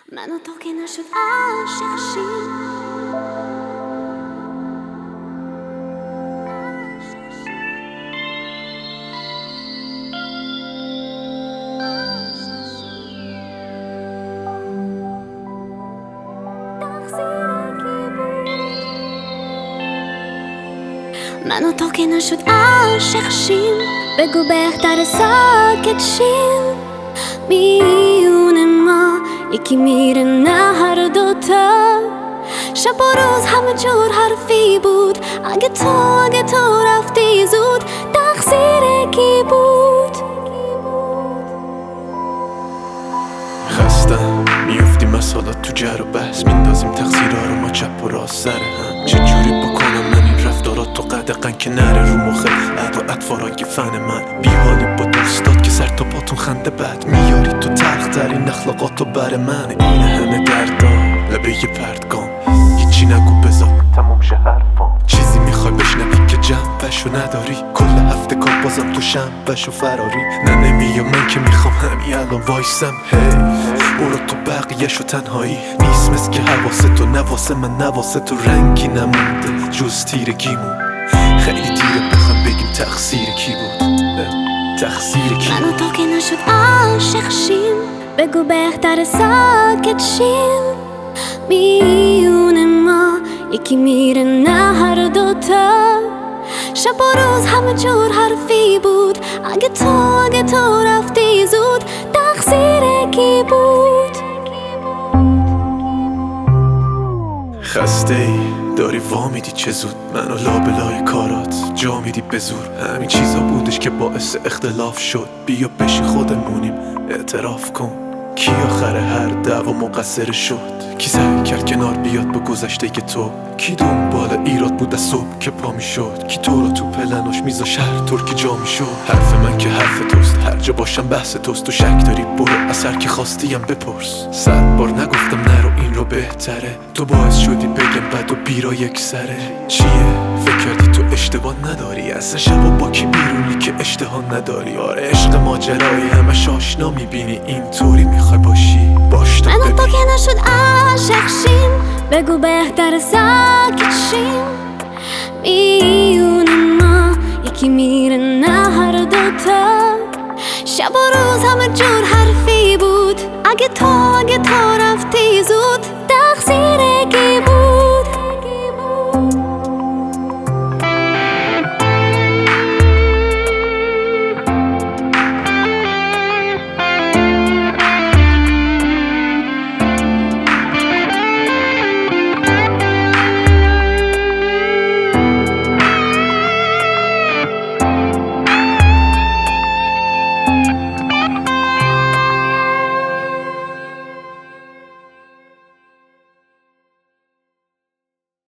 من و تو که نشد عاشق شیم. من و تو که نشد عاشق شیم. بگو بهتر ساکت شیم. میون ما یکی میره نه هر دوتا. شب و روز همه جور حرفی بود. اگه تو رفتی زود تقصیر کی بود؟ خستم میفتیم مسالات تو جر و بحث. میندازیم تقصیرها رو ما چپ و راست سر هم. چجوری بکنم من این رفتارات تو قدقن که نره رو مخه عد و اطفارای فن من. بیحالی با دوستات که سر تا پاتون خنده بد میاری تو تلخ ترین اخلاقاتو بر من. این همه دردام لبه یه پرتگام. هیچی نگو بذار تموم شه حرفام. چیزی میخوای بشنوی که جنبشو نداری. کل هفته کار بازم تو شنبشو فراری. نه نمیام من که میخوام همین الان وایسم. برو تو بقیهشو تنهایی نیست مثل که حواسه تو نواسه من نواسه تو رنگی نمونده جز تیرگیمون. خیلی دیره بخوام بگیم تقصیر کی بود. تقصیر کی؟ من و تو که نشد عاشق شیم. بگو بهتر ساکت شیم. میون ما یکی میره نه هر دوتا. شب و روز همه جور حرفی بود. اگه تو رفتی زود تقصیر کی بود؟ خسته ای داری وامیدی چه زود منو لابلای کارات جا میدی به زور. همین چیزا بودش که باعث اختلاف شد. بیا بشی خودمونیم اعتراف کن. کی آخر هر دعوا مقصر شد؟ کی سعی کرد کنار بیاد با گذشته تو؟ کی دنبال ایراد بود از صبح که پا میشد؟ کی تو رو تو پلناش میذاش هر طور که جا میشد؟ حرف من که حرف توست هر جا باشم بحث توست. تو شک داری برو از هر کی خوastیم بپرس. 100 بار نگفتم نرو این رو بهتره. تو باعث شدی بگم بد و بیرا یک سره. چیه؟ فکر کردی تو اشتباه نداری؟ اصلا شبا با کی بیرونی که اشتها نداری؟ آره عشق ماجرایی همش آشنا میبینی اینطوری میخوای باشی باش تو. من و تو که نشد عاشق شیم. بگو بهتر ساکت شیم. میون ما یکی میره نه هر دوتا. شب و روز همه جور حرفی بود.